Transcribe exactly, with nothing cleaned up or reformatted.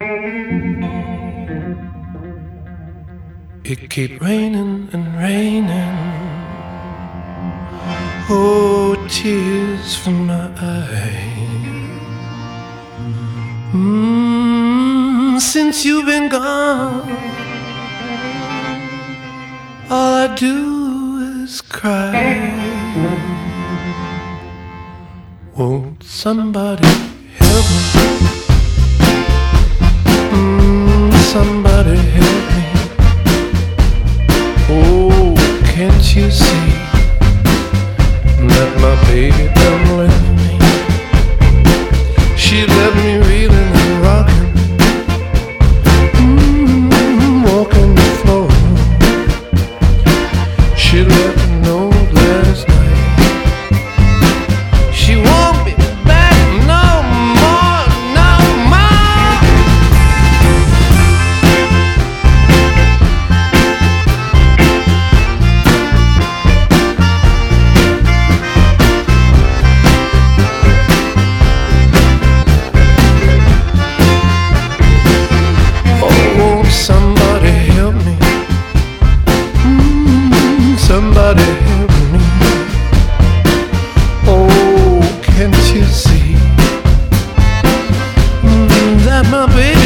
It keep raining and raining. Oh, tears from my eyes. Mm, since you've been gone, all I do is cry. Won't somebody help me? Mm, somebody help me. Oh, can't you see that my baby done left me? She left me reeling and rocking, mm, walking the floor. She let me know last night she won't be back no more, no more. Somebody help me. Mm, somebody help me. Oh, can't you see mm, that my baby